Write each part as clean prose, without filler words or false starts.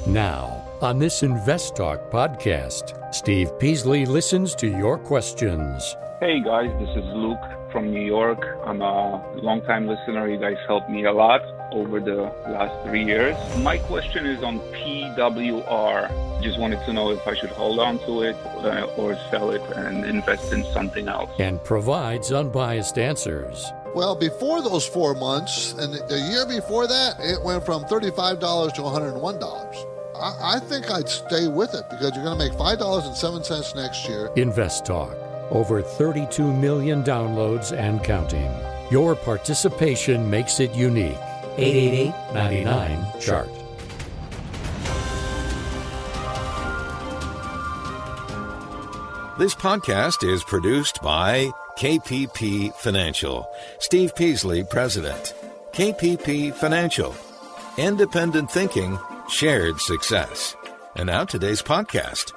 Now, on this Invest Talk podcast, Steve Peasley listens to your questions. Hey guys, this is Luke from New York. I'm a longtime listener. You guys helped me a lot over the last 3 years. My question is on PWR. Just wanted to know if I should hold on to it or sell it and invest in something else. And provides unbiased answers. Well, before those 4 months, and the year before that, it went from $35 to $101. I think I'd stay with it because you're going to make $5.07 next year. Invest Talk. Over 32 million downloads and counting. Your participation makes it unique. 888-99-CHART. This podcast is produced by KPP Financial. Steve Peasley, President. KPP Financial. Independent thinking, shared success. And now today's podcast.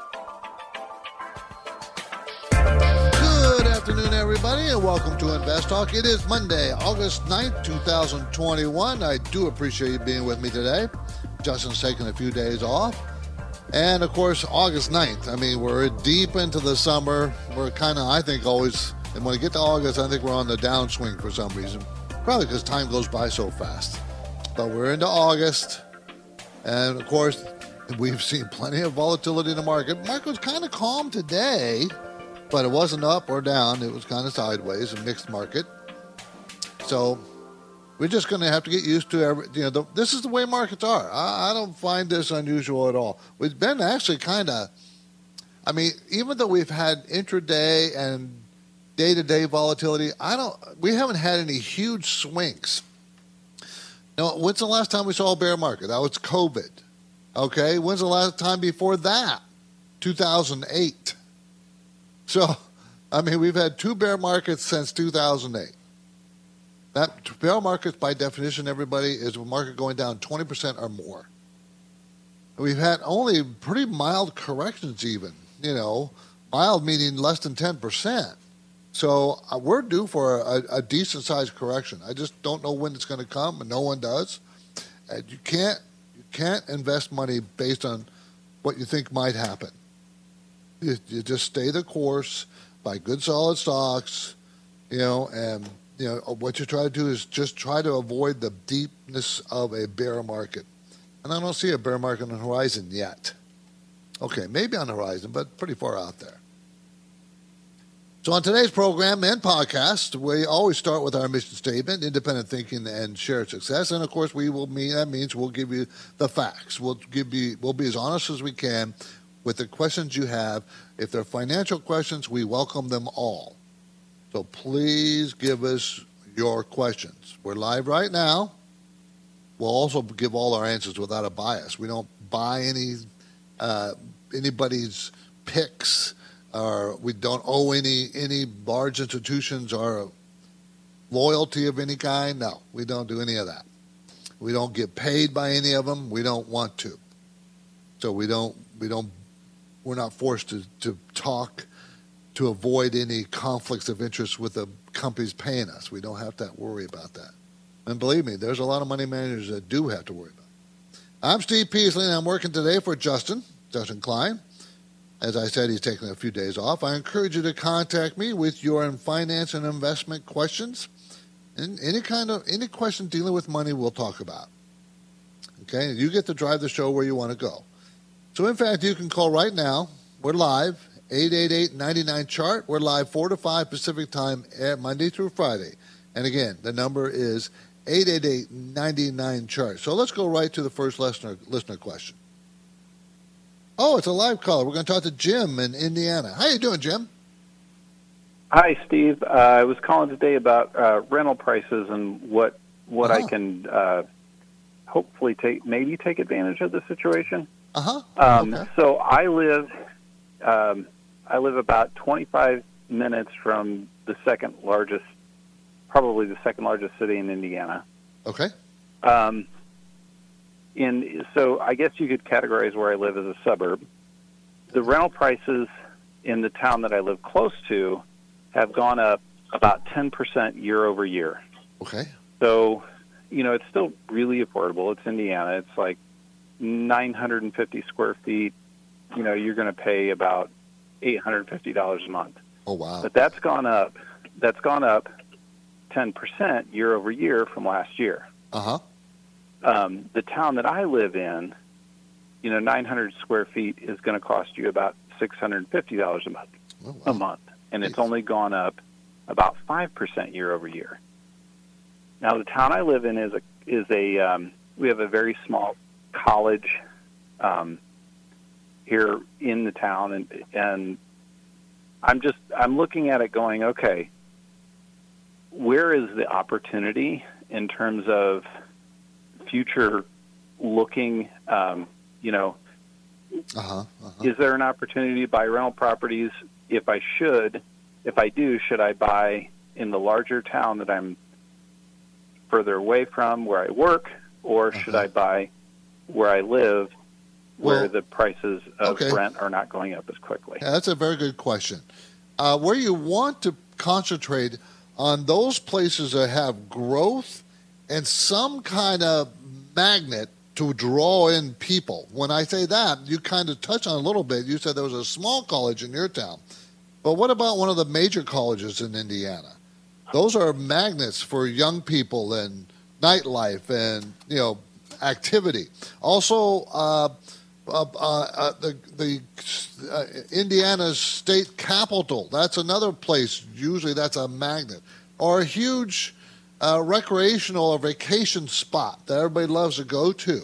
Good afternoon, everybody, and welcome to Invest Talk. It is Monday, August 9th, 2021. I do appreciate you being with me today. Justin's taking a few days off. And, of course, August 9th. I mean, we're deep into the summer. We're kind of, I think, always, and when we get to August, I think we're on the downswing for some reason. Probably because time goes by so fast. But we're into August. And, of course, we've seen plenty of volatility in the market. The market was kind of calm today, but it wasn't up or down. It was kind of sideways, a mixed market. So we're just going to have to get used to this is the way markets are. I don't find this unusual at all. We've been actually kind of, even though we've had intraday and day-to-day volatility, we haven't had any huge swings. Now, when's the last time we saw a bear market? That was COVID. Okay, when's the last time before that? 2008. So, we've had two bear markets since 2008. That bear market, by definition, everybody, is a market going down 20% or more. We've had only pretty mild corrections even, mild meaning less than 10%. So we're due for a decent-sized correction. I just don't know when it's going to come, and no one does. And you can't invest money based on what you think might happen. You just stay the course, buy good, solid stocks, and what you try to do is just try to avoid the deepness of a bear market. And I don't see a bear market on the horizon yet. Okay, maybe on the horizon, but pretty far out there. So on today's program and podcast, we always start with our mission statement, independent thinking and shared success. And of course, that means we'll give you the facts. We'll be as honest as we can with the questions you have. If they're financial questions, we welcome them all. So please give us your questions. We're live right now. We'll also give all our answers without a bias. We don't buy anybody's picks. We don't owe any large institutions or loyalty of any kind. No, we don't do any of that. We don't get paid by any of them. We don't want to. So we're not forced to talk to avoid any conflicts of interest with the companies paying us. We don't have to worry about that. And believe me, there's a lot of money managers that do have to worry about it. I'm Steve Peasley, and I'm working today for Justin Klein. As I said, he's taking a few days off. I encourage you to contact me with your finance and investment questions. And any question dealing with money we'll talk about. Okay? You get to drive the show where you want to go. So, in fact, you can call right now. We're live, 888-99-CHART. We're live 4 to 5 Pacific time, Monday through Friday. And again, the number is 888-99-CHART. So let's go right to the first listener question. Oh, it's a live caller. We're going to talk to Jim in Indiana. How you doing, Jim? Hi, Steve. I was calling today about rental prices and what I can hopefully take advantage of the situation. Okay. So I live about 25 minutes from the second largest city in Indiana. Okay. So I guess you could categorize where I live as a suburb. The rental prices in the town that I live close to have gone up about 10% year over year. Okay. So, it's still really affordable. It's Indiana. It's like 950 square feet, you're going to pay about $850 a month. Oh, wow. But that's gone up 10% year over year from last year. Uh-huh. The town that I live in, 900 square feet is going to cost you about $650 a month. Oh, wow. A month, and it's only gone up about 5% year over year. Now, the town I live in is we have a very small college here in the town, and I'm looking at it going, okay, where is the opportunity in terms of future looking? Is there an opportunity to buy rental properties? If I do, should I buy in the larger town that I'm further away from where I work, or should I buy where I live where the prices of rent are not going up as quickly? Yeah, that's a very good question. Where you want to concentrate on those places that have growth and some kind of magnet to draw in people. When I say that, you kind of touch on a little bit. You said there was a small college in your town. But what about one of the major colleges in Indiana? Those are magnets for young people and nightlife and, activity. Also, the Indiana's state capitol, that's another place. Usually that's a magnet. Or a huge recreational or vacation spot that everybody loves to go to.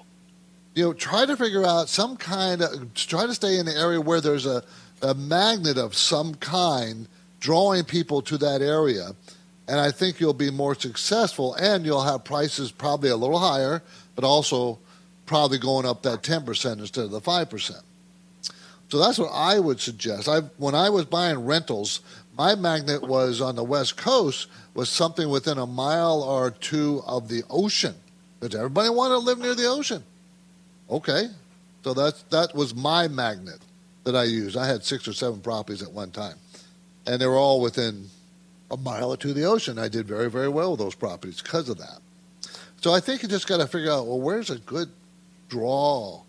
Try to figure out try to stay in the area where there's a magnet of some kind drawing people to that area. And I think you'll be more successful, and you'll have prices probably a little higher, but also probably going up that 10% instead of the 5%. So that's what I would suggest. When I was buying rentals, my magnet was on the West Coast, was something within a mile or two of the ocean, because everybody wanted to live near the ocean. Okay, so that was my magnet that I used. I had 6 or 7 properties at one time, and they were all within a mile or two of the ocean. I did very, very well with those properties because of that. So I think you just got to figure out, where's a good draw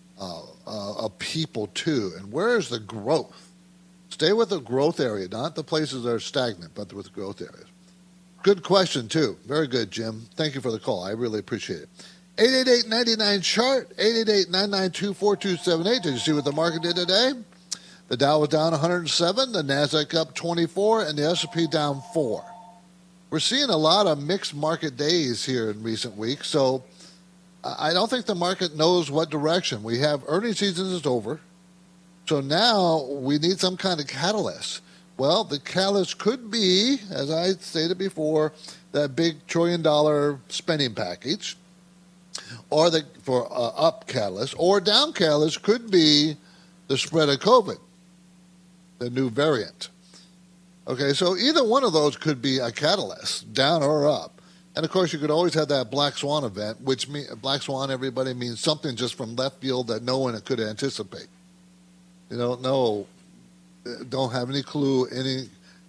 of people to, and where's the growth? Stay with the growth area, not the places that are stagnant, but with the growth areas. Good question, too. Very good, Jim. Thank you for the call. I really appreciate it. 888-99-CHART, 888-992-4278. Did you see what the market did today? The Dow was down 107, the NASDAQ up 24, and the S&P down 4. We're seeing a lot of mixed market days here in recent weeks, so I don't think the market knows what direction. We have earnings season is over, so now we need some kind of catalyst. Well, the catalyst could be, as I stated before, that big $1 trillion spending package, or for up catalyst, or down catalyst could be the spread of COVID, the new variant. Okay, so either one of those could be a catalyst, down or up. And, of course, you could always have that black swan event, which black swan, everybody, means something just from left field that no one could anticipate. You don't know, don't have any clue, any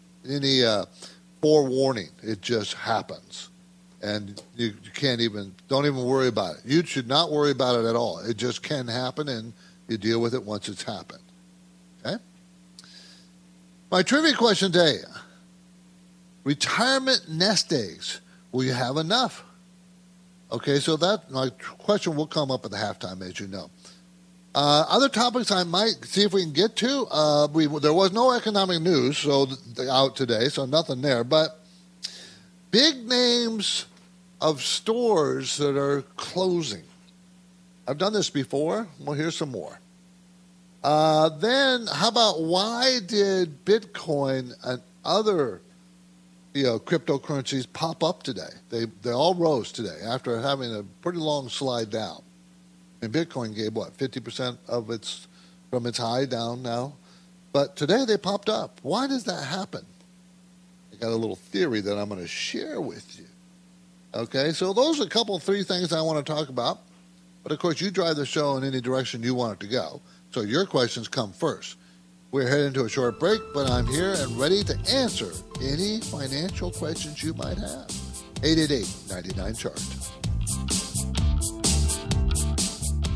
forewarning. It just happens. And you don't even worry about it. You should not worry about it at all. It just can happen, and you deal with it once it's happened. Okay? My trivia question today, retirement nest eggs. Will you have enough? Okay, so my question will come up at the halftime, as you know. Other topics I might see if we can get to. There was no economic news out today, so nothing there. But big names of stores that are closing. I've done this before. Well, here's some more. Then how about why did Bitcoin and other cryptocurrencies pop up today? They all rose today after having a pretty long slide down. And Bitcoin gave, 50% of from its high down now? But today they popped up. Why does that happen? I got a little theory that I'm going to share with you. Okay, so those are three things I want to talk about. But, of course, you drive the show in any direction you want it to go. So your questions come first. We're heading to a short break, but I'm here and ready to answer any financial questions you might have. 888-99-CHART.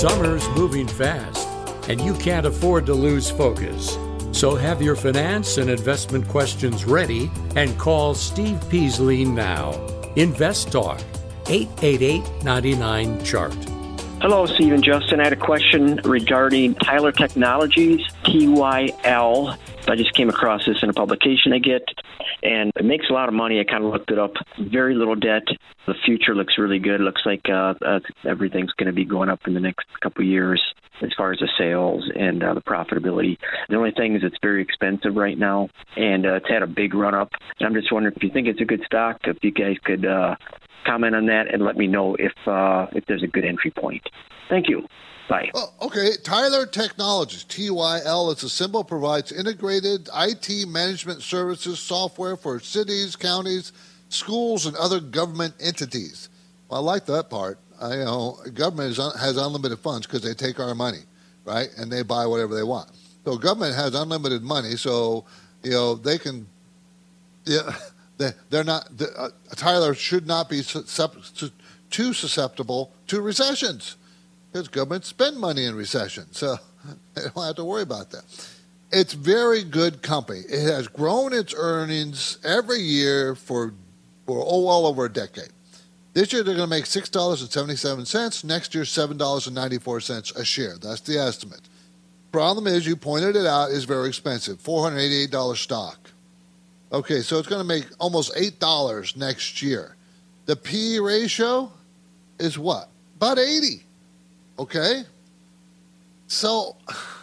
Summer's moving fast, and you can't afford to lose focus. So have your finance and investment questions ready and call Steve Peasley now. Invest Talk, 888-99-CHART. Hello, Steve and Justin. I had a question regarding Tyler Technologies, TYL. I just came across this in a publication I get, and it makes a lot of money. I kind of looked it up. Very little debt. The future looks really good. It looks like everything's going to be going up in the next couple of years as far as the sales and the profitability. The only thing is it's very expensive right now, and it's had a big run-up. And I'm just wondering if you think it's a good stock, if you guys could comment on that and let me know if there's a good entry point. Thank you. Bye. Oh, okay. Tyler Technologies, TYL, it's a symbol, provides integrated IT management services software for cities, counties, schools, and other government entities. Well, I like that part. Government has unlimited funds because they take our money, right? And they buy whatever they want. So government has unlimited money, so, they can, they're not, Tyler should not be too susceptible to recessions. Because government spend money in recession, so they don't have to worry about that. It's very good company. It has grown its earnings every year for well over a decade. This year they're going to make $6.77. Next year, $7.94 a share. That's the estimate. Problem is, you pointed it out, is very expensive, $488 stock. Okay, so it's going to make almost $8 next year. The P/E ratio is what? About 80. Okay, so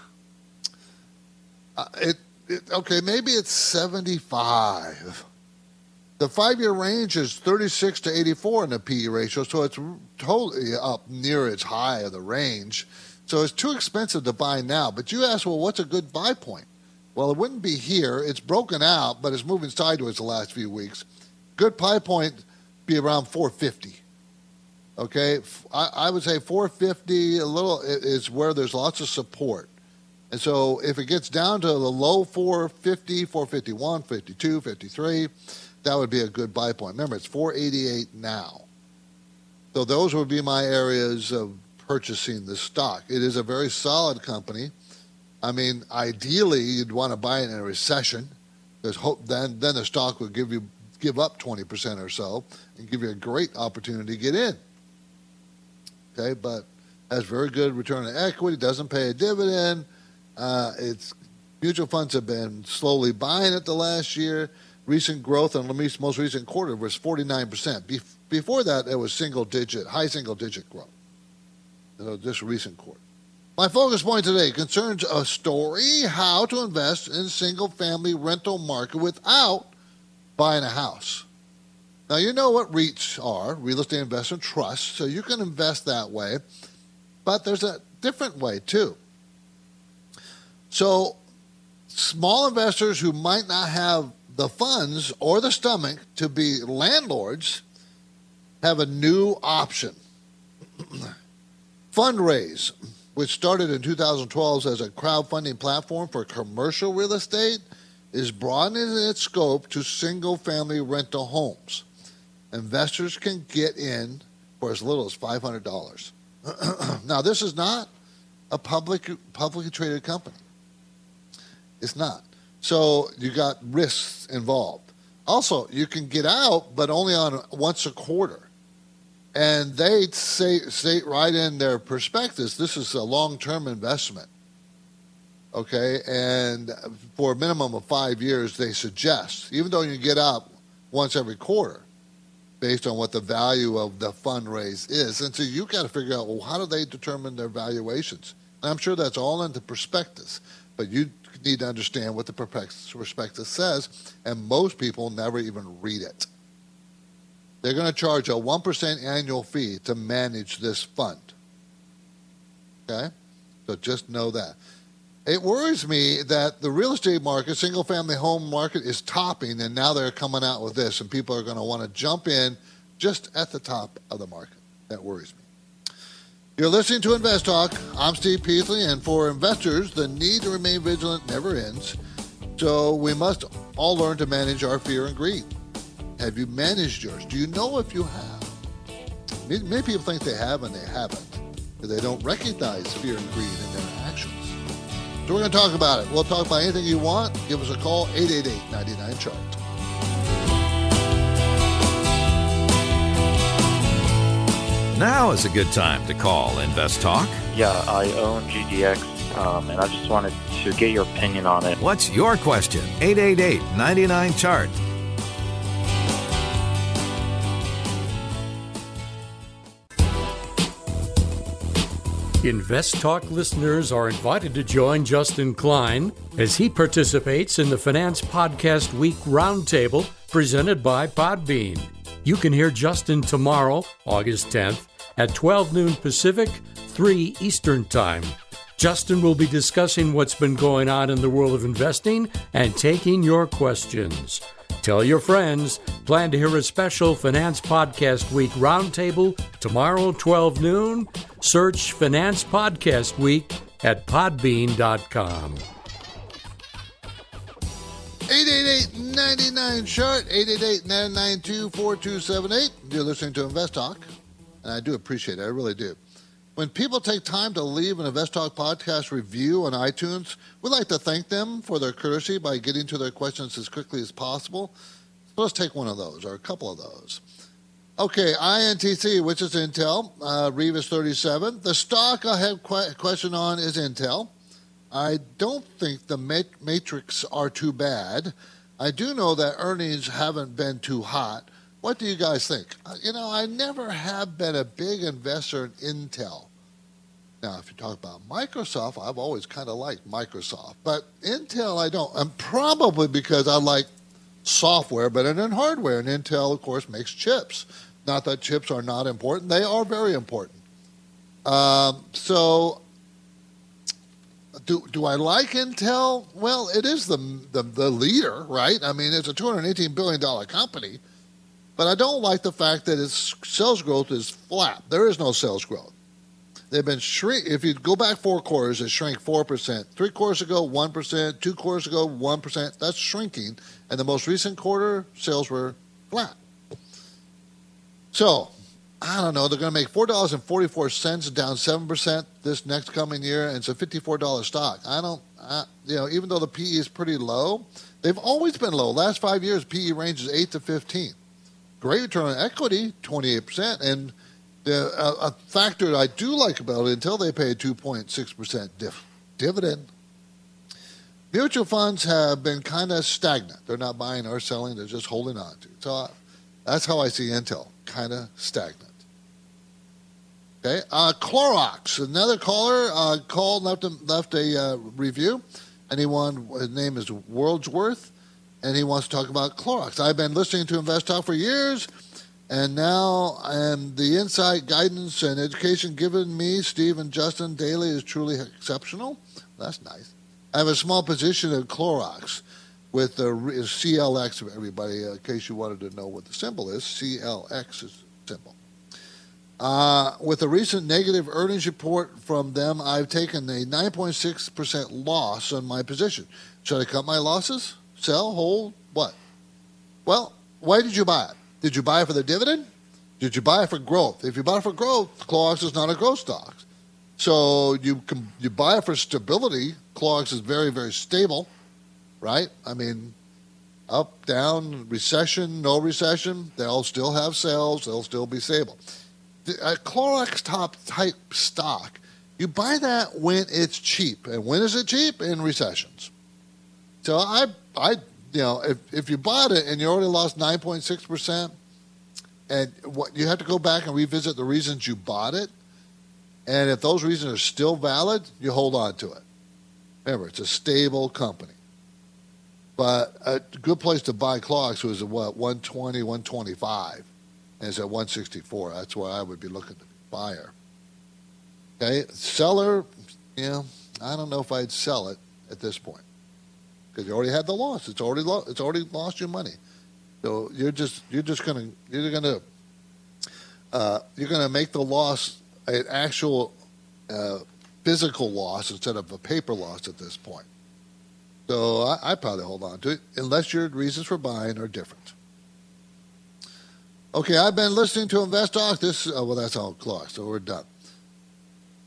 maybe it's 75. The 5-year range is 36 to 84 in the P/E ratio, so it's totally up near its high of the range. So it's too expensive to buy now. But you ask, well, what's a good buy point? Well, it wouldn't be here. It's broken out, but it's moving sideways the last few weeks. Good buy point be around 450. Okay, I would say 450 is where there's lots of support. And so if it gets down to the low 450, 451, 52, 53, that would be a good buy point. Remember, it's 488 now. So those would be my areas of purchasing the stock. It is a very solid company. I mean, ideally, you'd want to buy it in a recession, because then the stock would give up 20% or so and give you a great opportunity to get in. Okay, but has very good return on equity, doesn't pay a dividend. Its mutual funds have been slowly buying it the last year. Recent growth in the most recent quarter was 49%. Before that, it was high single-digit growth. So just recent quarter. My focus point today concerns a story, how to invest in single-family rental market without buying a house. Now, you know what REITs are, real estate investment trusts, so you can invest that way, but there's a different way, too. So small investors who might not have the funds or the stomach to be landlords have a new option. Fundraise, which started in 2012 as a crowdfunding platform for commercial real estate, is broadening its scope to single-family rental homes. Investors can get in for as little as $500. Now, this is not a publicly traded company. It's not. So you got risks involved. Also, you can get out, but only on once a quarter. And they state right in their prospectus, this is a long-term investment. Okay, and for a minimum of 5 years, they suggest, even though you get out once every quarter, based on what the value of the fundraise is. And so you got to figure out, well, how do they determine their valuations? And I'm sure that's all in the prospectus, but you need to understand what the prospectus says, and most people never even read it. They're going to charge a 1% annual fee to manage this fund. Okay? So just know that. It worries me that the real estate market, single-family home market, is topping, and now they're coming out with this, and people are going to want to jump in just at the top of the market. That worries me. You're listening to Invest Talk. I'm Steve Peasley, and for investors, the need to remain vigilant never ends. So we must all learn to manage our fear and greed. Have you managed yours? Do you know if you have? Many people think they have, and they haven't. They don't recognize fear and greed in their actions. So we're going to talk about it. We'll talk about anything you want. Give us a call, 888-99-CHART. Now is a good time to call Invest Talk. Yeah, I own GDX, and I just wanted to get your opinion on it. What's your question? 888-99-CHART. Invest Talk listeners are invited to join Justin Klein as he participates in the Finance Podcast Week Roundtable presented by Podbean. You can hear Justin tomorrow, August 10th, at 12 noon Pacific, 3 Eastern Time. Justin will be discussing what's been going on in the world of investing and taking your questions. Tell your friends. Plan to hear a special Finance Podcast Week Roundtable tomorrow, 12 noon. Search Finance Podcast Week at podbean.com. 888-99-CHART, 888-992-4278. You're listening to Invest Talk, and I do appreciate it. I really do. When people take time to leave an Invest Talk podcast review on iTunes, we'd like to thank them for their courtesy by getting to their questions as quickly as possible. So let's take one of those, or a couple of those. Okay, INTC, which is Intel, Revis 37. The stock I have question on is Intel. I don't think the metrics are too bad. I do know that earnings haven't been too hot. What do you guys think? I never have been a big investor in Intel. Now, if you talk about Microsoft, I've always kind of liked Microsoft. But Intel, I don't. And probably because I like software better than hardware. And Intel, of course, makes chips. Not that chips are not important. They are very important. So do I like Intel? Well, it is the leader, right? I mean, it's a $218 billion company. But I don't like the fact that its sales growth is flat. There is no sales growth. They've been if you go back 4 quarters, it shrank 4%. 3 quarters ago, 1%. 2 quarters ago, 1%. That's shrinking. And the most recent quarter, sales were flat. So, I don't know. They're going to make $4.44, down 7% this next coming year, and it's a $54 stock. Even though the PE is pretty low, they've always been low. Last 5 years, PE range is 8 to 15. Great return on equity, 28%. And a factor I do like about it, until they pay a 2.6% dividend, mutual funds have been kind of stagnant. They're not buying or selling. They're just holding on to. So that's how I see Intel, kind of stagnant. Okay, Clorox, another caller called, left a review, and his name is Wordsworth, and he wants to talk about Clorox. I've been listening to Invest Talk for years, and now the insight, guidance, and education given me, Steve and Justin daily is truly exceptional. That's nice. I have a small position in Clorox with the CLX, everybody, in case you wanted to know what the symbol is. CLX is the symbol. With a recent negative earnings report from them, I've taken a 9.6% loss on my position. Should I cut my losses? Sell? Hold? What? Well, why did you buy it? Did you buy it for the dividend? Did you buy it for growth? If you buy it for growth, Clorox is not a growth stock. So you buy it for stability. Clorox is very, very stable, right? I mean, up, down, recession, no recession, they'll still have sales. They'll still be stable. A Clorox type stock, you buy that when it's cheap. And when is it cheap? In recessions. So if you bought it and you already lost 9.6%, and you have to go back and revisit the reasons you bought it, and if those reasons are still valid, you hold on to it. Remember, it's a stable company. But a good place to buy Clorox was at 120, 125. And it's at 164. That's where I would be looking to buy her. Okay, seller, I don't know if I'd sell it at this point because you already had the loss. It's already lost your money. So you're gonna make the loss an actual physical loss instead of a paper loss at this point. So I'd probably hold on to it unless your reasons for buying are different. Okay, I've been listening to Invest Talk. That's all Clorox, so we're done.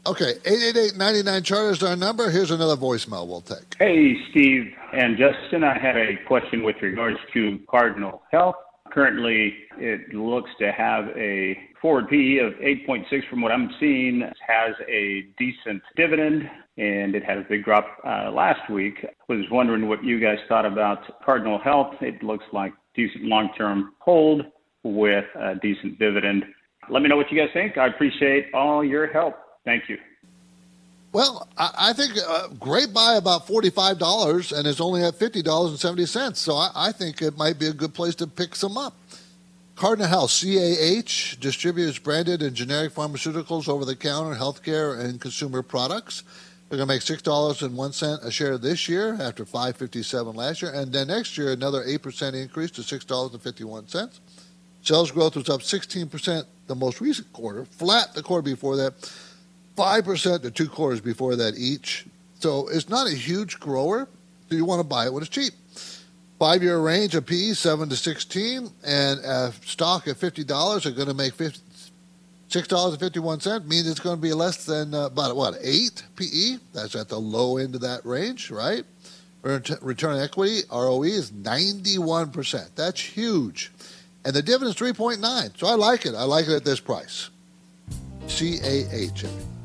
Okay, 888-99-CHART is our number. Here's another voicemail we'll take. Hey, Steve and Justin. I had a question with regards to Cardinal Health. Currently, it looks to have a forward PE of 8.6 from what I'm seeing. It has a decent dividend, and it had a big drop last week. I was wondering what you guys thought about Cardinal Health. It looks like decent long-term hold with a decent dividend. Let me know what you guys think. I appreciate all your help. Thank you. Well, I think great buy about $45, and it's only at $50.70. So I think it might be a good place to pick some up. Cardinal Health, CAH, distributes branded and generic pharmaceuticals, over-the-counter, healthcare, and consumer products. They're going to make $6.01 a share this year after $5.57 last year. And then next year, another 8% increase to $6.51. Sales growth was up 16% the most recent quarter, flat the quarter before that, 5% the 2 quarters before that each. So it's not a huge grower, so you want to buy it when it's cheap. 5-year range of PE, 7 to 16, and stock at $50 are going to make $6.51, means it's going to be less than, 8 PE? That's at the low end of that range, right? Return on equity, ROE, is 91%. That's huge. And the dividend is 3.9, so I like it. I like it at this price. CAH.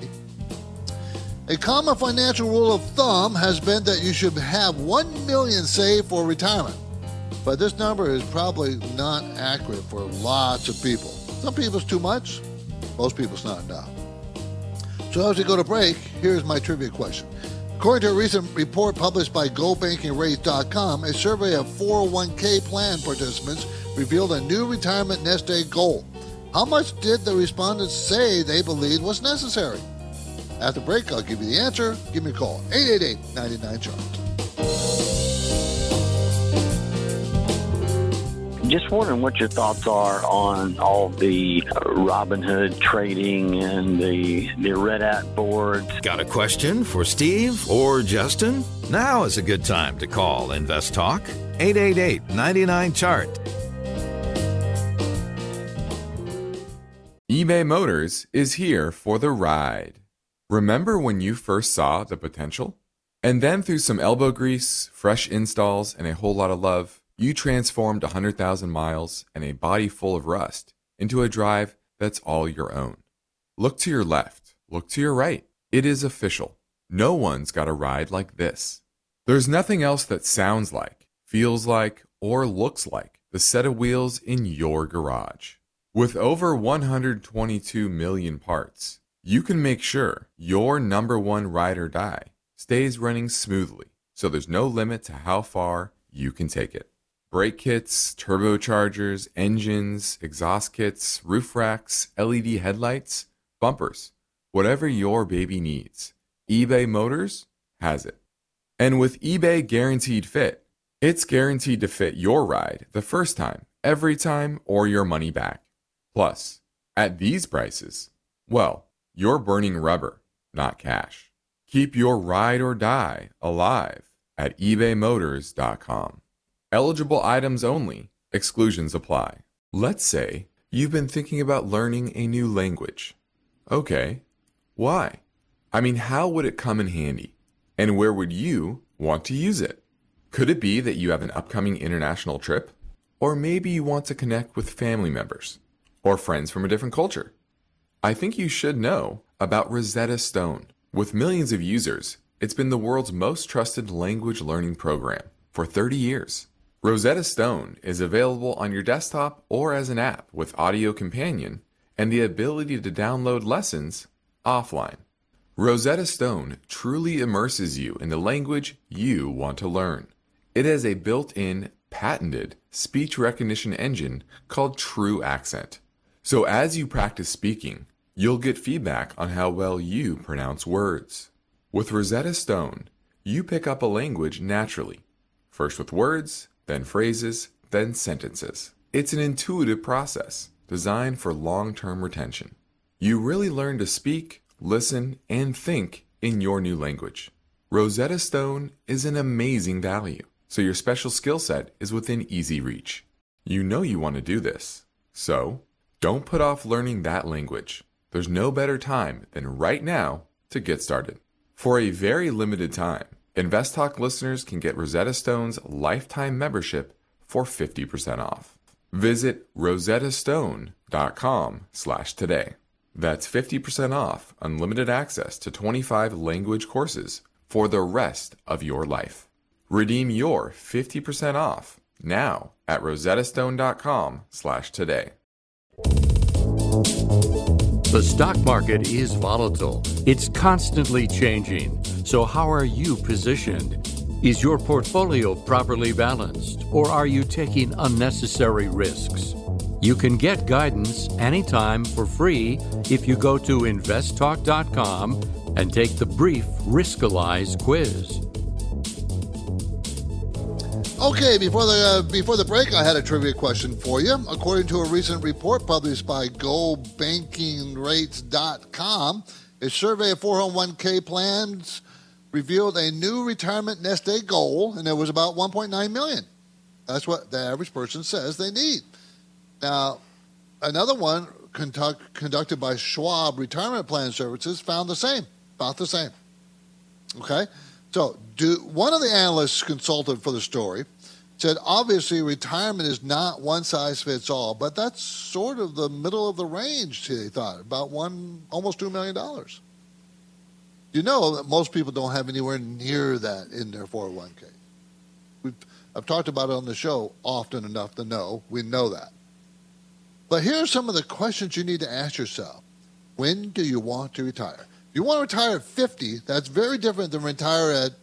A common financial rule of thumb has been that you should have $1 million saved for retirement. But this number is probably not accurate for lots of people. Some people it's too much. Most people it's not enough. So as we go to break, here's my trivia question. According to a recent report published by GoBankingRates.com, a survey of 401k plan participants revealed a new retirement nest egg goal. How much did the respondents say they believed was necessary? After break, I'll give you the answer. Give me a call. 888-99-CHART. Just wondering what your thoughts are on all the Robinhood trading and the Red Hat boards. Got a question for Steve or Justin? Now is a good time to call Invest Talk. 888-99-CHART. eBay Motors is here for the ride. Remember when you first saw the potential? And then through some elbow grease, fresh installs, and a whole lot of love, you transformed 100,000 miles and a body full of rust into a drive that's all your own. Look to your left. Look to your right. It is official. No one's got a ride like this. There's nothing else that sounds like, feels like, or looks like the set of wheels in your garage. With over 122 million parts, you can make sure your number one ride or die stays running smoothly, so there's no limit to how far you can take it. Brake kits, turbochargers, engines, exhaust kits, roof racks, LED headlights, bumpers, whatever your baby needs, eBay Motors has it. And with eBay Guaranteed Fit, it's guaranteed to fit your ride the first time, every time, or your money back. Plus, at these prices, well, you're burning rubber, not cash. Keep your ride or die alive at ebaymotors.com. Eligible items only. Exclusions apply. Let's say you've been thinking about learning a new language. Okay, why? I mean, how would it come in handy? And where would you want to use it? Could it be that you have an upcoming international trip? Or maybe you want to connect with family members or friends from a different culture? I think you should know about Rosetta Stone. With millions of users, it's been the world's most trusted language learning program for 30 years. Rosetta Stone is available on your desktop or as an app with Audio Companion and the ability to download lessons offline. Rosetta Stone truly immerses you in the language you want to learn. It has a built-in, patented speech recognition engine called True Accent. So as you practice speaking, you'll get feedback on how well you pronounce words. With Rosetta Stone, you pick up a language naturally, first with words, then phrases, then sentences. It's an intuitive process designed for long-term retention. You really learn to speak, listen, and think in your new language. Rosetta Stone is an amazing value, so your special skill set is within easy reach. You know you want to do this, so don't put off learning that language. There's no better time than right now to get started. For a very limited time, Invest Talk listeners can get Rosetta Stone's lifetime membership for 50% off. Visit rosettastone.com/today. That's 50% off unlimited access to 25 language courses for the rest of your life. Redeem your 50% off now at rosettastone.com/today. The stock market is volatile. It's constantly changing. So how are you positioned? Is your portfolio properly balanced, or are you taking unnecessary risks? You can get guidance anytime for free if you go to investtalk.com and take the brief Riskalyze quiz. Okay, before the break, I had a trivia question for you. According to a recent report published by GoBankingRates.com, a survey of 401k plans revealed a new retirement nest egg goal, and it was about 1.9 million. That's what the average person says they need. Now, another one conducted by Schwab Retirement Plan Services found about the same. Okay? So, one of the analysts consulted for the story said, obviously, retirement is not one size fits all, but that's sort of the middle of the range, they thought, about almost $2 million. You know that most people don't have anywhere near that in their 401k. I've talked about it on the show often enough to know we know that. But here are some of the questions you need to ask yourself. When do you want to retire? If you want to retire at 50, that's very different than retire at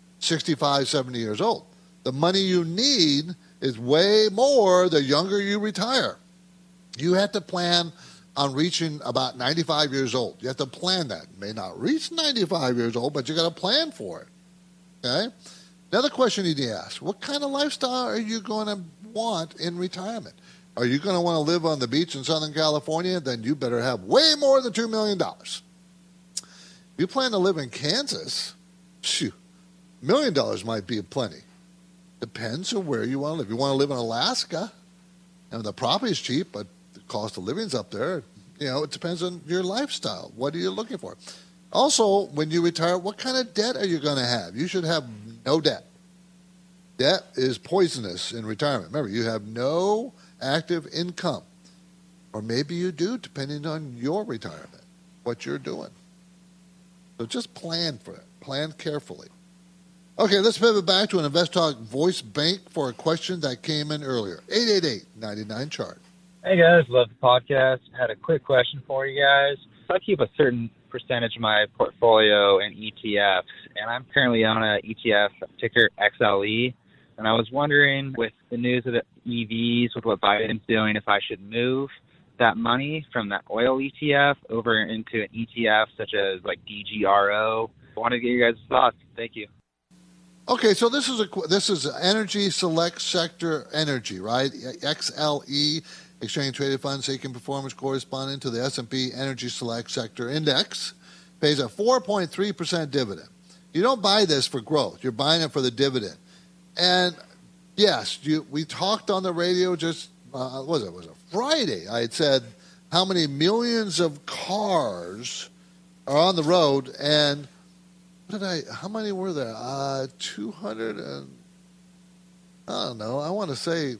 65, 70 years old. The money you need is way more the younger you retire. You have to plan on reaching about 95 years old. You have to plan that. You may not reach 95 years old, but you got to plan for it. Okay? Another question you need to ask, what kind of lifestyle are you going to want in retirement? Are you going to want to live on the beach in Southern California? Then you better have way more than $2 million. If you plan to live in Kansas, $1 million might be plenty. Depends on where you want to live. You want to live in Alaska, and the property's cheap, but the cost of living's up there. You know, it depends on your lifestyle. What are you looking for? Also, when you retire, what kind of debt are you going to have? You should have no debt. Debt is poisonous in retirement. Remember, you have no active income. Or maybe you do, depending on your retirement, what you're doing. So just plan for it. Plan carefully. Okay, let's pivot back to an InvestTalk voice bank for a question that came in earlier. 888-99-CHART. Hey, guys. Love the podcast. Had a quick question for you guys. I keep a certain percentage of my portfolio in ETFs, and I'm currently on an ETF ticker XLE. And I was wondering, with the news of the EVs, with what Biden's doing, if I should move that money from that oil ETF over into an ETF such as like DGRO. I want to get your guys' thoughts. Thank you. Okay, so this is Energy Select Sector Energy, right? XLE, Exchange Traded Fund Seeking Performance corresponding to the S&P Energy Select Sector Index, pays a 4.3% dividend. You don't buy this for growth. You're buying it for the dividend. And yes, we talked on the radio just, was it Friday? I had said how many millions of cars are on the road, and how many were there? 200 and, I don't know, I want to say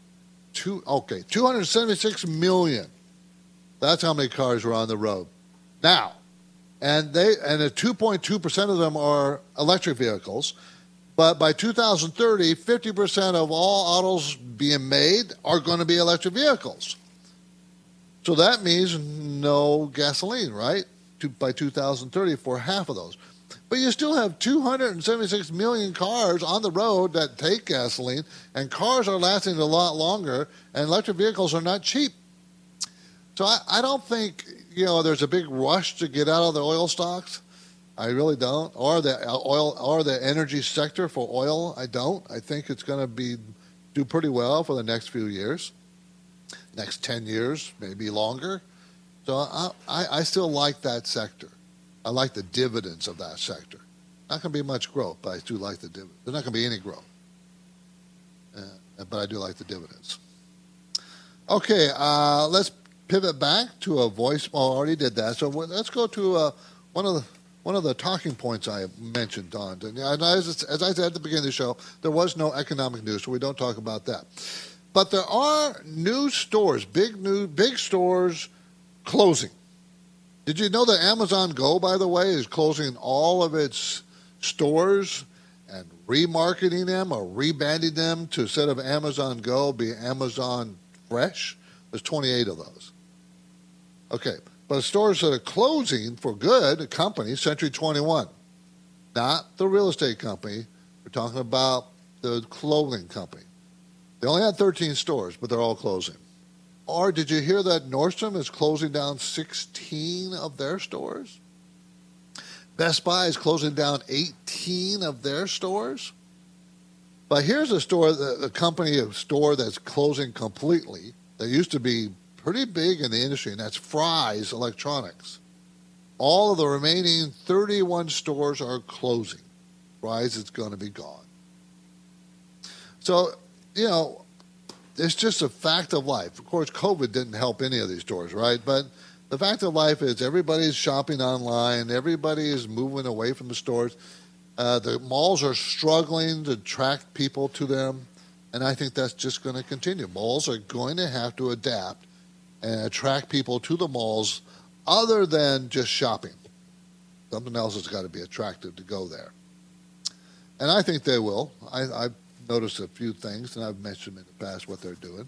276 million. That's how many cars were on the road. Now, and 2.2% of them are electric vehicles. But by 2030, 50% of all autos being made are going to be electric vehicles. So that means no gasoline, right? By 2030 for half of those. But you still have 276 million cars on the road that take gasoline, and cars are lasting a lot longer, and electric vehicles are not cheap. So I don't think, there's a big rush to get out of the oil stocks. I really don't. Or the oil, or the energy sector for oil, I don't. I think it's going to do pretty well for the next few years, next 10 years, maybe longer. So I still like that sector. I like the dividends of that sector. Not going to be much growth, but I do like the dividends. There's not going to be any growth, but I do like the dividends. Okay, let's pivot back to a voice. Well, I already did that. So let's go to one of one of the talking points I mentioned, Don. And as I said at the beginning of the show, there was no economic news, so we don't talk about that. But there are new stores, big stores closing. Did you know that Amazon Go, by the way, is closing all of its stores and remarketing them or rebranding them to, instead of Amazon Go, be Amazon Fresh? There's 28 of those. Okay, but stores that are closing for good, a company, Century 21, not the real estate company. We're talking about the clothing company. They only had 13 stores, but they're all closing. Or did you hear that Nordstrom is closing down 16 of their stores? Best Buy is closing down 18 of their stores. But here's a store, a store that's closing completely. That used to be pretty big in the industry, and that's Fry's Electronics. All of the remaining 31 stores are closing. Fry's is going to be gone. So, it's just a fact of life. Of course, COVID didn't help any of these stores, right? But the fact of life is everybody's shopping online. Everybody is moving away from the stores. The malls are struggling to attract people to them, and I think that's just going to continue. Malls are going to have to adapt and attract people to the malls other than just shopping. Something else has got to be attractive to go there. And I think they will. I've noticed a few things, and I've mentioned in the past what they're doing.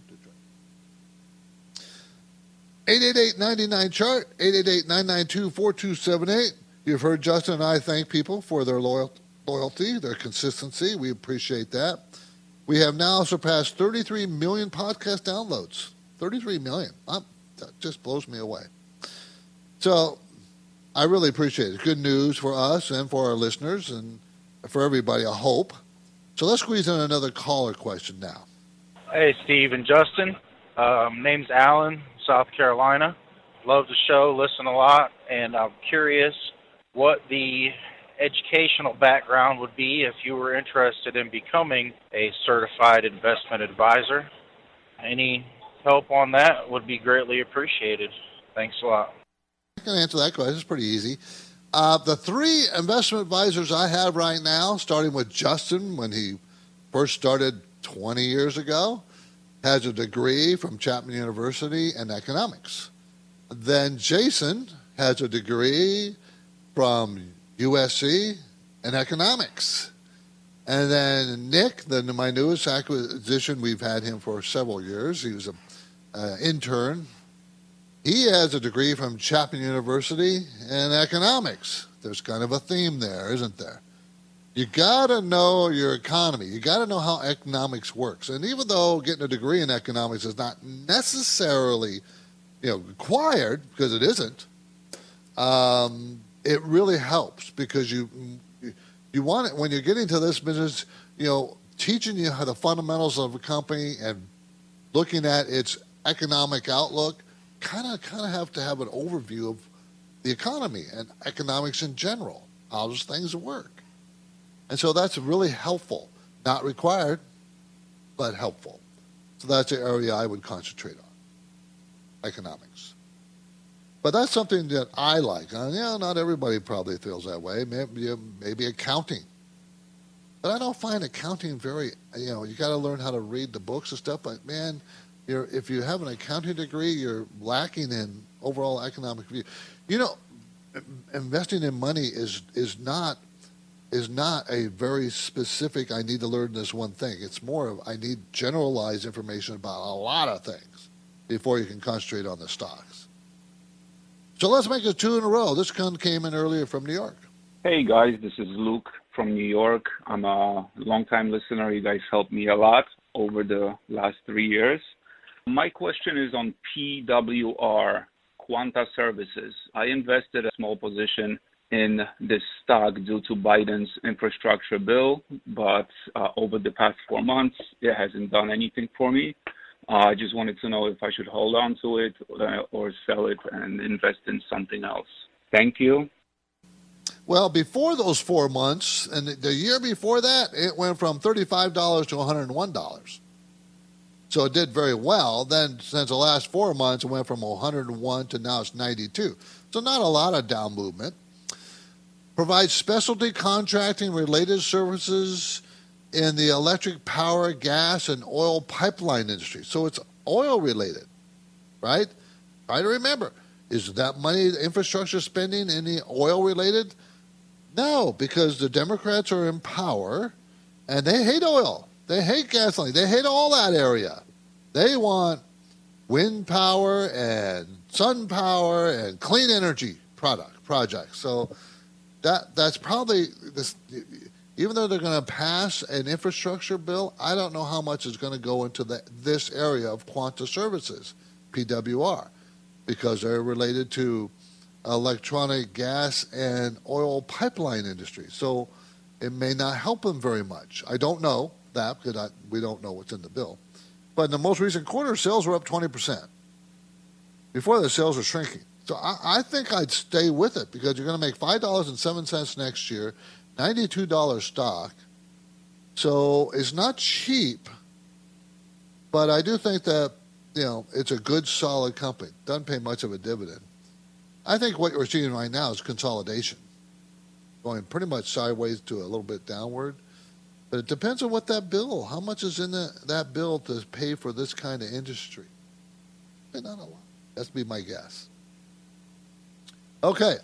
888-99-CHART, 888-992-4278. You've heard Justin and I thank people for their loyalty, their consistency. We appreciate that. We have now surpassed 33 million podcast downloads. 33 million. That just blows me away. So I really appreciate it. Good news for us and for our listeners and for everybody, I hope. So let's squeeze in another caller question now. Hey, Steve and Justin. Name's Alan, South Carolina. Love the show, listen a lot, and I'm curious what the educational background would be if you were interested in becoming a certified investment advisor. Any help on that would be greatly appreciated. Thanks a lot. I can answer that question. It's pretty easy. The three investment advisors I have right now, starting with Justin when he first started 20 years ago, has a degree from Chapman University in economics. Then Jason has a degree from USC in economics. And then Nick, my newest acquisition, we've had him for several years. He was an intern. He has a degree from Chapman University in economics. There's kind of a theme there, isn't there? You got to know your economy. You got to know how economics works. And even though getting a degree in economics is not necessarily, required, because it isn't, it really helps because you want it when you're getting to this business, teaching you how the fundamentals of a company and looking at its economic outlook. Kind of have to have an overview of the economy and economics in general. How does things work? And so that's really helpful. Not required, but helpful. So that's the area I would concentrate on, economics. But that's something that I like. Not everybody probably feels that way. Maybe accounting. But I don't find accounting very, you got to learn how to read the books and stuff. But, man, if you have an accounting degree, you're lacking in overall economic view. Investing in money is not a very specific, I need to learn this one thing. It's more of I need generalized information about a lot of things before you can concentrate on the stocks. So let's make it two in a row. This one came in earlier from New York. Hey guys, this is Luke from New York. I'm a longtime listener. You guys helped me a lot over the last 3 years. My question is on PWR, Quanta Services. I invested a small position in this stock due to Biden's infrastructure bill, but over the past 4 months, it hasn't done anything for me. I just wanted to know if I should hold on to it or sell it and invest in something else. Thank you. Well, before those 4 months, and the year before that, it went from $35 to $101. So it did very well. Then since the last 4 months, it went from 101 to now it's 92. So not a lot of down movement. provides specialty contracting related services in the electric power, gas, and oil pipeline industry. So it's oil related, right? Try to remember, is that money infrastructure spending any oil related? No, because the Democrats are in power and they hate oil. They hate gasoline. They hate all that area. They want wind power and sun power and clean energy projects. So that's probably this. Even though they're going to pass an infrastructure bill, I don't know how much is going to go into this area of Quanta Services, PWR, because they're related to electronic gas and oil pipeline industry. So it may not help them very much. I don't know that because we don't know what's in the bill. But in the most recent quarter, sales were up 20%. Before the sales were shrinking. So I think I'd stay with it because you're going to make $5.07 next year, $92 stock. So it's not cheap, but I do think that, it's a good, solid company. Doesn't pay much of a dividend. I think what we're seeing right now is consolidation, going pretty much sideways to a little bit downward. But it depends on what that bill, how much is in that bill to pay for this kind of industry. Not a lot. That's be my guess. Okay.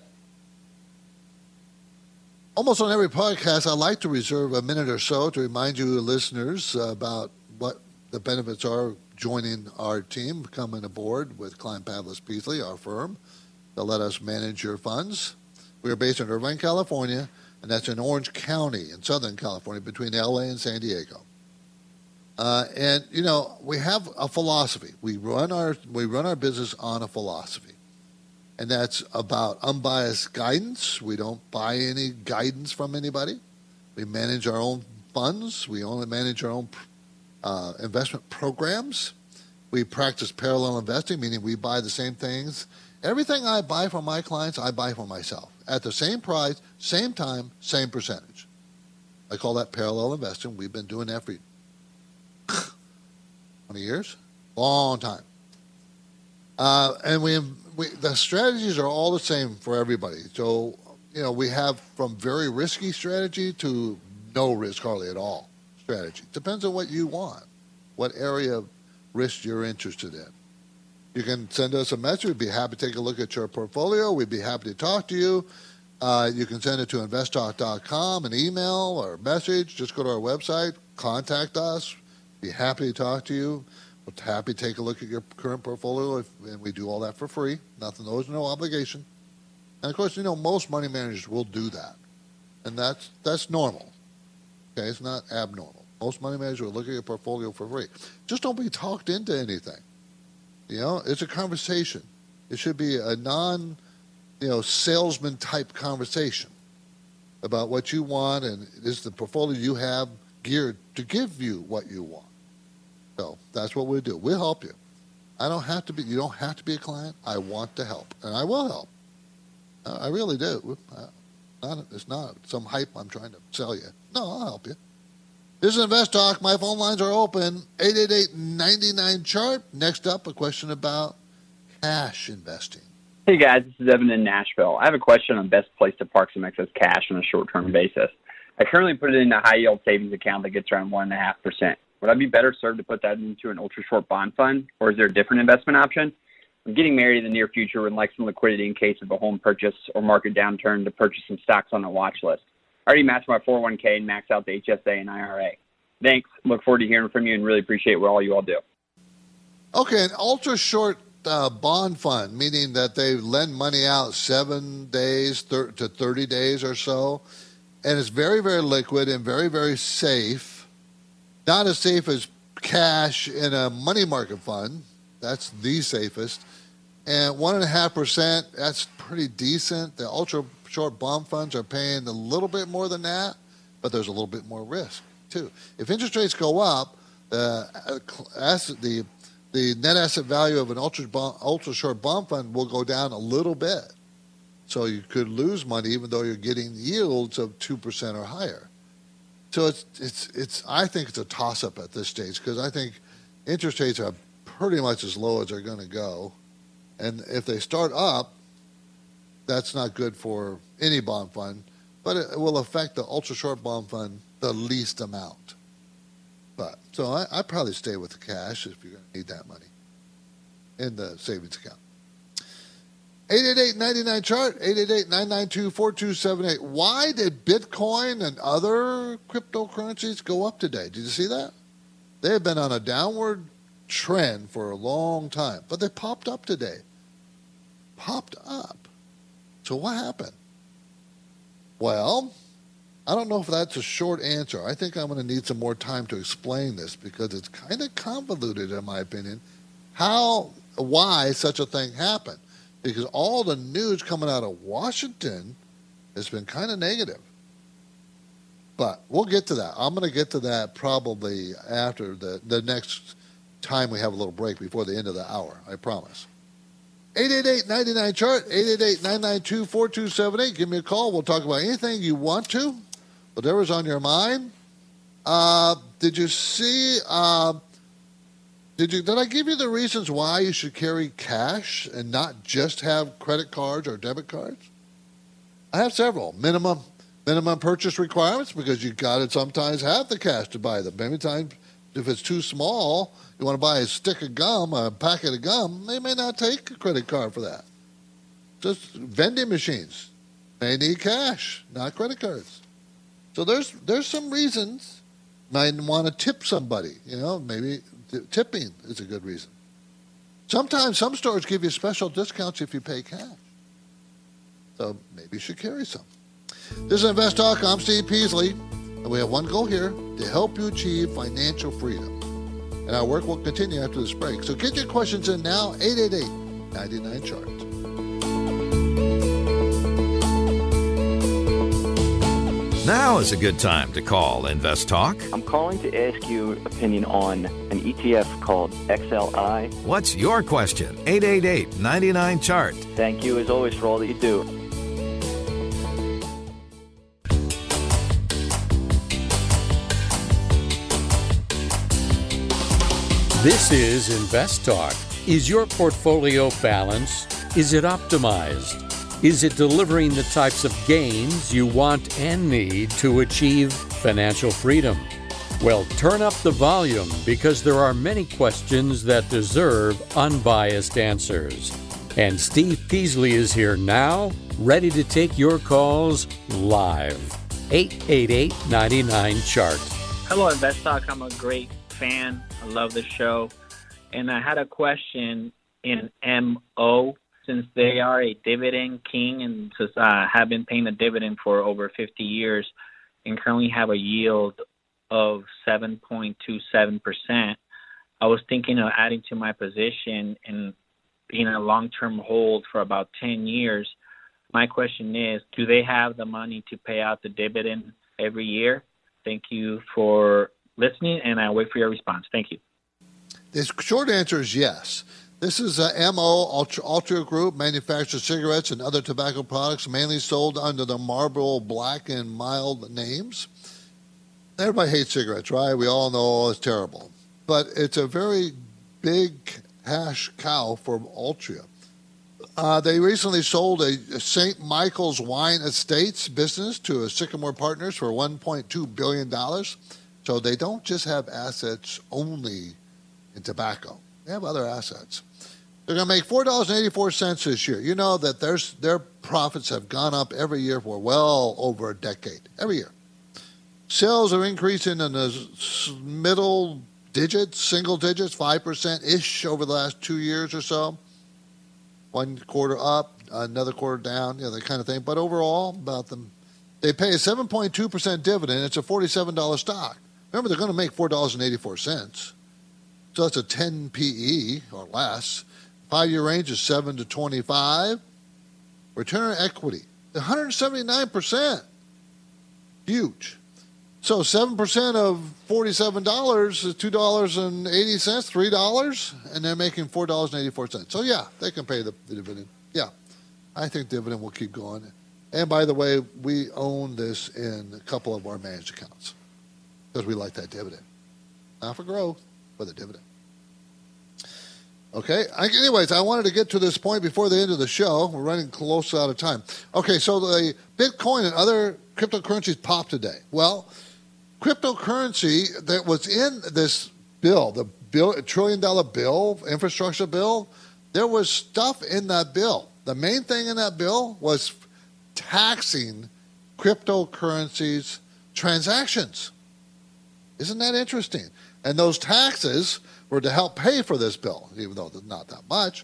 Almost on every podcast, I like to reserve a minute or so to remind you listeners about what the benefits are joining our team, coming aboard with Klein Pavlis Peasley, our firm, to let us manage your funds. We are based in Irvine, California, and that's in Orange County in Southern California between LA and San Diego. And we have a philosophy. We run our business on a philosophy. And that's about unbiased guidance. We don't buy any guidance from anybody. We manage our own funds. We only manage our own investment programs. We practice parallel investing, meaning we buy the same things. Everything I buy from my clients, I buy for myself. At the same price, same time, same percentage. I call that parallel investing. We've been doing that for 20 years. Long time. And the strategies are all the same for everybody. So, we have from very risky strategy to no risk hardly at all strategy. Depends on what you want, what area of risk you're interested in. You can send us a message. We'd be happy to take a look at your portfolio. We'd be happy to talk to you. You can send it to investtalk.com, an email or a message. Just go to our website, contact us. Be happy to talk to you. We're happy to take a look at your current portfolio, and we do all that for free. Nothing, there's no obligation. And, of course, most money managers will do that. And that's normal. Okay, it's not abnormal. Most money managers will look at your portfolio for free. Just don't be talked into anything. It's a conversation. It should be a salesman type conversation about what you want, and is the portfolio you have geared to give you what you want. So that's what we do. We'll help you. You don't have to be a client. I want to help, and I will help. I really do. It's not some hype I'm trying to sell you. No, I'll help you. This is Invest Talk. My phone lines are open. 888-99-CHART. Next up, a question about cash investing. Hey, guys. This is Evan in Nashville. I have a question on best place to park some excess cash on a short-term basis. I currently put it in a high-yield savings account that gets around 1.5%. Would I be better served to put that into an ultra-short bond fund, or is there a different investment option? I'm getting married in the near future and would like some liquidity in case of a home purchase or market downturn to purchase some stocks on the watch list. I already matched my 401k and maxed out the HSA and IRA. Thanks. Look forward to hearing from you and really appreciate what all you all do. Okay, an ultra-short bond fund, meaning that they lend money out 7 days to 30 days or so, and it's very, very liquid and very, very safe. Not as safe as cash in a money market fund. That's the safest. And 1.5%, that's pretty decent. The ultra-short bond funds are paying a little bit more than that, but there's a little bit more risk, too. If interest rates go up, the net asset value of an ultra-short bond fund will go down a little bit. So you could lose money even though you're getting yields of 2% or higher. So I think it's a toss-up at this stage because I think interest rates are pretty much as low as they're going to go. And if they start up, that's not good for any bond fund. but it will affect the ultra short bond fund the least amount. But so I'd probably stay with the cash if you're going to need that money in the savings account. 888-99-CHART, 888-992-4278. Why did Bitcoin and other cryptocurrencies go up today? Did you see that? They have been on a downward trend for a long time, but they popped up today. Popped up. So what happened? Well, I don't know if that's a short answer. I think I'm going to need some more time to explain this because it's kind of convoluted, in my opinion, why such a thing happened. Because all the news coming out of Washington has been kind of negative. But we'll get to that. I'm going to get to that probably after the next time we have a little break before the end of the hour, I promise. 888-99-CHART, 888-992-4278. Give me a call. We'll talk about anything you want to, whatever's on your mind. Did you see... Did I give you the reasons why you should carry cash and not just have credit cards or debit cards? I have several. Minimum purchase requirements, because you got to sometimes have the cash to buy them. Many times, if it's too small, you want to buy a stick of gum, a packet of gum, they may not take a credit card for that. Just vending machines may need cash, not credit cards. So there's some reasons you might want to tip somebody, maybe... Tipping is a good reason. Sometimes some stores give you special discounts if you pay cash. So maybe you should carry some. This is Invest Talk. I'm Steve Peasley. And we have one goal here, to help you achieve financial freedom. And our work will continue after this break. So get your questions in now, 888-99-CHART. Now is a good time to call Invest Talk. I'm calling to ask you opinion on an ETF called XLI. What's your question? 888-99-CHART. Thank you, as always, for all that you do. This is Invest Talk. Is your portfolio balanced? Is it optimized? Is it delivering the types of gains you want and need to achieve financial freedom? Well, turn up the volume, because there are many questions that deserve unbiased answers. And Steve Peasley is here now, ready to take your calls live. 888-99-CHART. Hello, Invest Talk. I'm a great fan. I love the show. And I had a question in MO. Since they are a dividend king and since I have been paying a dividend for over 50 years and currently have a yield of 7.27%, I was thinking of adding to my position and being a long-term hold for about 10 years. My question is, do they have the money to pay out the dividend every year? Thank you for listening, and I wait for your response. Thank you. The short answer is yes. This is MO Altria Group, manufactures cigarettes and other tobacco products, mainly sold under the Marlboro Black and Mild names. Everybody hates cigarettes, right? We all know it's terrible. But it's a very big cash cow for Altria. They recently sold a St. Michael's Wine Estates business to a Sycamore Partners for $1.2 billion. So they don't just have assets only in tobacco. They have other assets. They're going to make $4.84 this year. You know that their profits have gone up every year for well over a decade, every year. Sales are increasing in the middle digits, single digits, 5%-ish over the last 2 years or so. One quarter up, another quarter down, that kind of thing. But overall, they pay a 7.2% dividend. It's a $47 stock. Remember, they're going to make $4.84. So that's a 10 PE or less. 5-year range is 7 to 25. Return on equity, 179%. Huge. So 7% of $47 is $2.80, $3, and they're making $4.84. So yeah, they can pay the dividend. Yeah, I think dividend will keep going. And by the way, we own this in a couple of our managed accounts because we like that dividend. Not for growth, but the dividend. Okay. Anyways, I wanted to get to this point before the end of the show. We're running close out of time. Okay, so the Bitcoin and other cryptocurrencies pop today? Well, cryptocurrency that was in this bill, the bill, $1 trillion bill, infrastructure bill, there was stuff in that bill. The main thing in that bill was taxing cryptocurrencies transactions. Isn't that interesting? And those taxes were to help pay for this bill, even though there's not that much.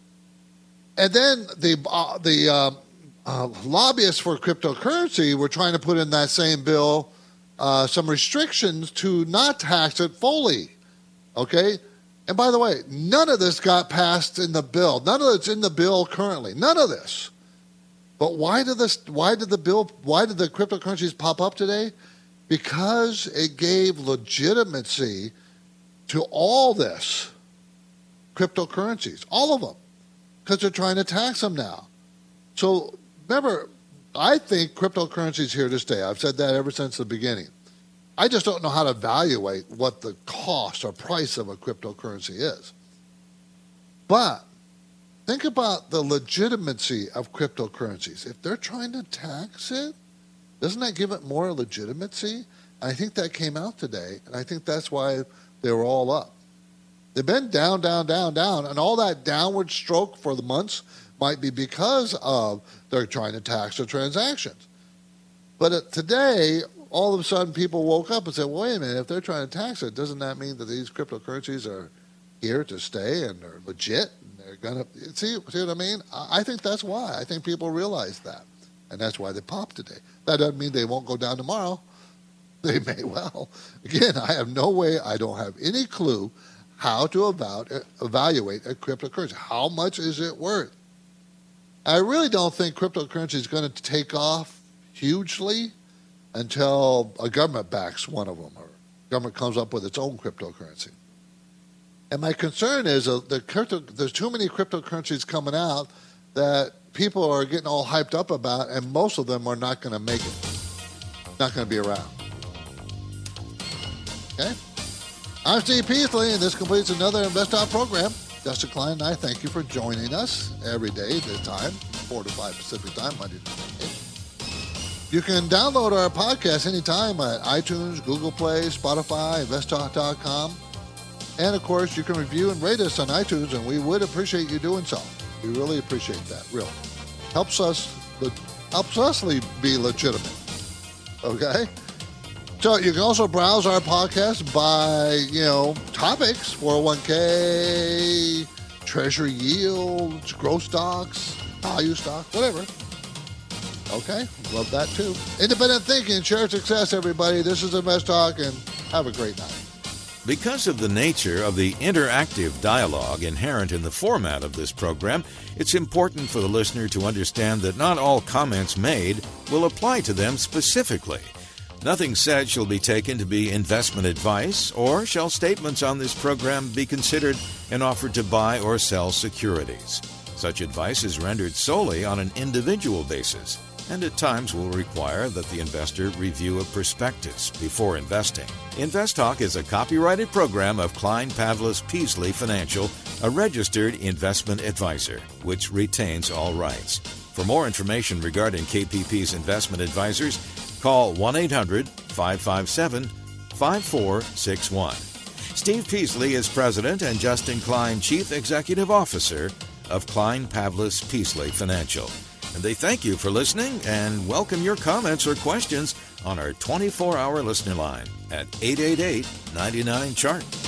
And then the lobbyists for cryptocurrency were trying to put in that same bill some restrictions to not tax it fully. Okay? And by the way, none of this got passed in the bill. None of it's in the bill currently. None of this. But why did the cryptocurrencies pop up today? Because it gave legitimacy to all this cryptocurrencies, all of them, because they're trying to tax them now. So remember, I think cryptocurrency is here to stay. I've said that ever since the beginning. I just don't know how to evaluate what the cost or price of a cryptocurrency is. But think about the legitimacy of cryptocurrencies. If they're trying to tax it, doesn't that give it more legitimacy? I think that came out today, and I think that's why they were all up. They've been down, down, down, down, and all that downward stroke for the months might be because of they're trying to tax the transactions. But today, all of a sudden, people woke up and said, well, wait a minute, if they're trying to tax it, doesn't that mean that these cryptocurrencies are here to stay and they're legit? And they're going to see what I mean? I think that's why. I think people realize that. And that's why they popped today. That doesn't mean they won't go down tomorrow. They may well. Again, I have no way, I don't have any clue how to evaluate a cryptocurrency. How much is it worth? I really don't think cryptocurrency is going to take off hugely until a government backs one of them or government comes up with its own cryptocurrency. And my concern is there's too many cryptocurrencies coming out that people are getting all hyped up about, and most of them are not going to make it. Not going to be around. Okay? I'm Steve Peasley, and this completes another InvestTalk program. Justin Klein and I thank you for joining us every day at this time, 4 to 5 Pacific time, Monday to Friday. You can download our podcast anytime at iTunes, Google Play, Spotify, InvestTalk.com. And, of course, you can review and rate us on iTunes, and we would appreciate you doing so. We really appreciate that, really. Helps us be legitimate, okay? So you can also browse our podcast by, topics, 401k, treasury yields, growth stocks, value stocks, whatever. Okay, love that too. Independent thinking, share success, everybody. This is InvestTalk, and have a great night. Because of the nature of the interactive dialogue inherent in the format of this program, it's important for the listener to understand that not all comments made will apply to them specifically. Nothing said shall be taken to be investment advice, or shall statements on this program be considered an offer to buy or sell securities. Such advice is rendered solely on an individual basis, and at times will require that the investor review a prospectus before investing. InvestTalk is a copyrighted program of Klein Pavlis Peasley Financial, a registered investment advisor, which retains all rights. For more information regarding KPP's investment advisors, call 1-800-557-5461. Steve Peasley is President and Justin Klein Chief Executive Officer of Klein Pavlis Peasley Financial. And they thank you for listening and welcome your comments or questions on our 24-hour listener line at 888-99-CHART.